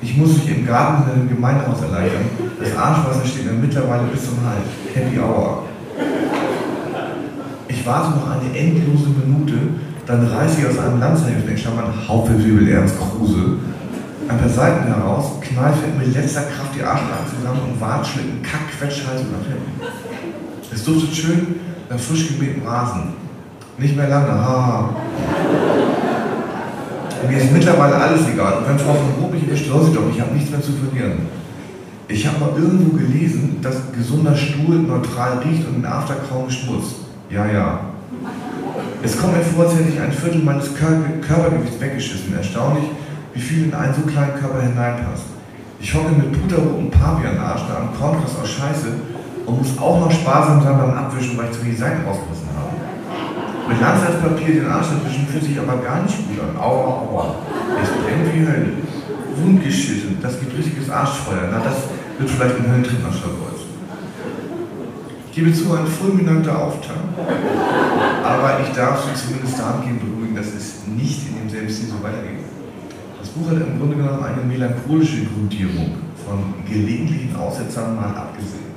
Ich muss mich im Garten in einem Gemeindehaus erleichtern. Das Arschwasser steht mir mittlerweile bis zum Hals. Happy Hour. Ich warte noch eine endlose Minute, dann reiße ich aus einem Lanzeichen, in Klammern Hauptverwirbel Ernst Kruse, an der Seite heraus, kneife mit letzter Kraft die Arschbacken zusammen und Watschlitten, Kack, Quetschheiße nach hinten. Es duftet schön nach frisch gemähtem Rasen. Nicht mehr lange, haha. Mir ist mittlerweile alles egal. Und wenn Frau von Rupp mich erwischt, soll sie doch, ich habe nichts mehr zu verlieren. Ich habe mal irgendwo gelesen, dass gesunder Stuhl neutral riecht und in After kaum Schmutz. Ja, ja. Es kommt mir vor, als hätte ich ein Viertel meines Körpergewichts weggeschissen. Erstaunlich, wie viel in einen so kleinen Körper hineinpasst. Ich hocke mit puterrotem Pavianarsch nach einem Kontrast aus Scheiße und muss auch noch sparsam sein beim Abwischen, weil ich zu wenig Seiten rausgerissen habe. Mit Langzeitpapier den Arsch abwischen fühlt sich aber gar nicht gut an. Aua, aua. Es brennt wie Hölle. Wundgeschissen, das gibt richtiges Arschfeuer. Na, das wird vielleicht ein Höllentritt nach Stadtholz. Ich gebe zu, ein fulminanter Auftakt. Aber ich darf Sie zumindest dahingehend beruhigen, dass es nicht in demselben Stil so weitergeht. Das Buch hat im Grunde genommen eine melancholische Grundierung, von gelegentlichen Aussetzern mal abgesehen.